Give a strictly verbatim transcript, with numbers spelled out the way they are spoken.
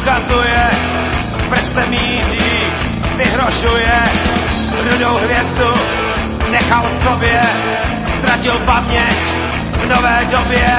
ukazuje, prstem míří, vyhrožuje, rudou hvězdu nechal sobě, ztratil paměť v nové době.